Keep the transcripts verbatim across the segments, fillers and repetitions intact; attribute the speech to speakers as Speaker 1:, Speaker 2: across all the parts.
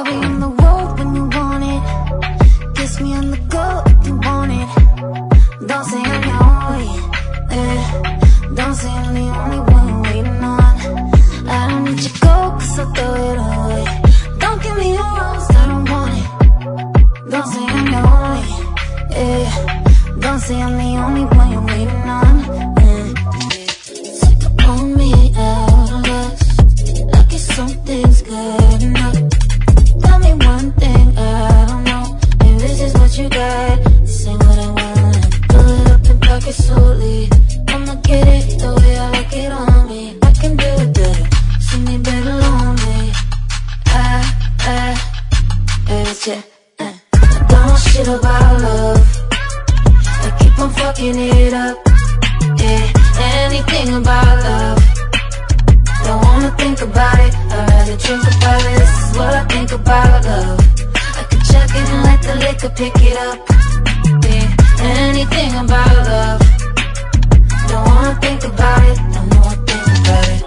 Speaker 1: I'll be on the road when you want it. Kiss me on the go if you want it. Don't say I'm your only, eh. Don't say I'm the only one you're waiting on. I don't need your go, cause I'll throw it away. Don't give me a rose, I don't want it. Don't say I'm your only, eh. Don't say I'm the only one you're waiting on, eh. Pull me out of lust, like it's something's good enough. Tell me one thing, I don't know if this is what you got. This ain't what I want. Pull it up and pack it slowly. I'ma get it the way I like it on me. I can do it better, see me better lonely. I, I, it's yeah, uh. I don't know shit about love. I keep on fucking it up, yeah. Anything about love, don't wanna think about it. I'd rather drink about it. This is what I think about love. I could chuck it and let the liquor pick it up, yeah. Anything about love, don't wanna think about it. Don't wanna think about it.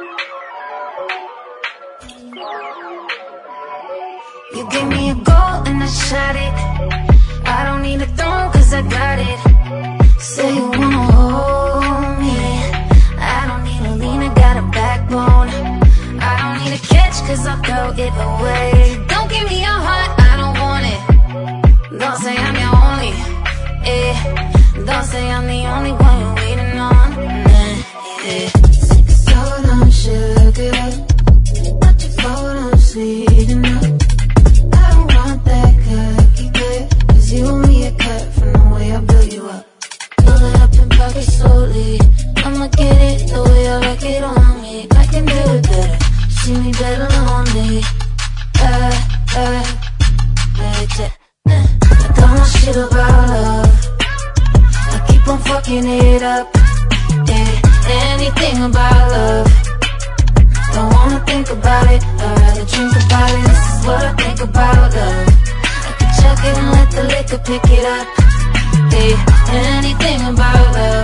Speaker 1: You gave me a goal and I shot it. I don't need a throne cause I got it. Say you wanna hold me, I don't need a lean, I got a backbone. I don't need a catch cause I'll throw it away. Don't give me your heart, I don't want it. Don't say I'm your only, eh. Don't say I'm the only one you're waiting on, nah, yeah. So don't sugar it up, not your fault I'm sweet enough. I don't want that cookie cut, cause you and me are cut from the way I build you up. Pull it up and pop it slowly. I'ma get it the way I like it on me. I can do it better, see me better lonely. Uh, uh, uh, uh. I don't know shit about love. I keep on fucking it up, yeah. Anything about love, don't wanna think about it. I'd rather drink about it. This is what I think about love. I could chuck it and let the liquor pick it up, yeah. Anything about love.